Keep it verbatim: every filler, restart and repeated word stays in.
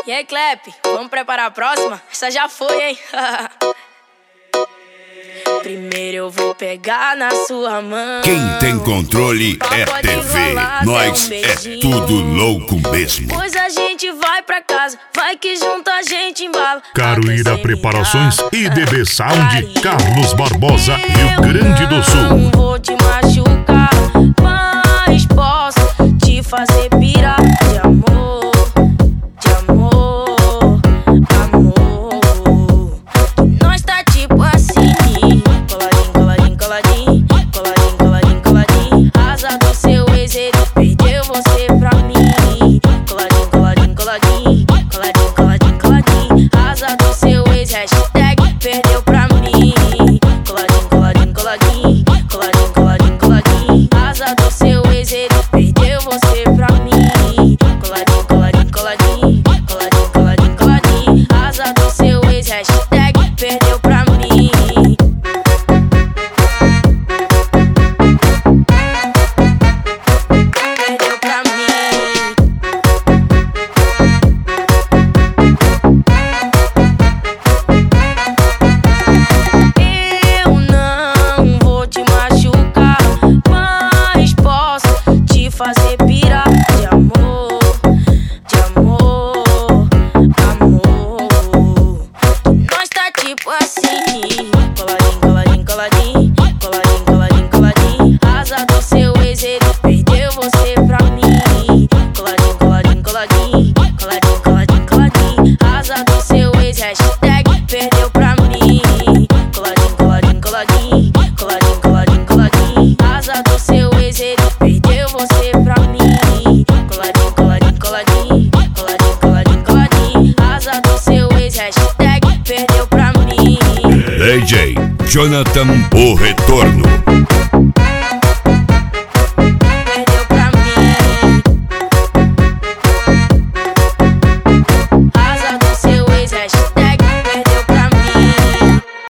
E aí, Clep, vamos preparar a próxima? Essa já foi, hein? Primeiro eu vou pegar na sua mão. Quem tem controle é T V. Nós é tudo louco mesmo. Pois a gente vai pra casa, vai que junto a gente embala. Caruíra Preparações e D B Sound, Carlos Barbosa, Rio Grande do Sul. Não vou te machucar, mas posso te fazer pirar de amor, de amor, amor. Nós tá tipo assim, coladinho, coladinho, coladinho, coladinho, coladinho, coladinho. Asa do seu ex, ele perdeu você pra mim. Coladinho, coladinho, coladinho, coladinho, coladinho, coladinho. Asa do seu ex, hashtag perdeu pra mim. Coladinho, coladinho, coladinho, coladinho, coladinho, coladinho. Asa do seu ex, ele perdeu você pra mim. Coladinho, coladinho, coladinho, coladinho, coladinho, coladinho. Asa do seu ex, hashtag perdeu pra mim. Perdeu pra mim. Eu não vou te machucar, mas posso te fazer pirar de amor, de amor, amor. Nós tá tipo assim, coladinho, coladinho, coladinho, coladinho, coladinho, coladinho. Asa do seu ex, ele perdeu você pra mim. Coladinho, coladinho, coladinho, coladinho, coladinho, coladinho. Asa do seu ex, hashtag perdeu pra mim. Coladinho, coladinho, coladinho, coladinho, coladinho, coladinho. Asa do seu ex, ele perdeu você pra mim. Coladinho, coladinho, coladinho, coladinho, coladinho, coladinho. Asa do seu ex, hashtag perdeu pra mim. D J Jonathan, o retorno.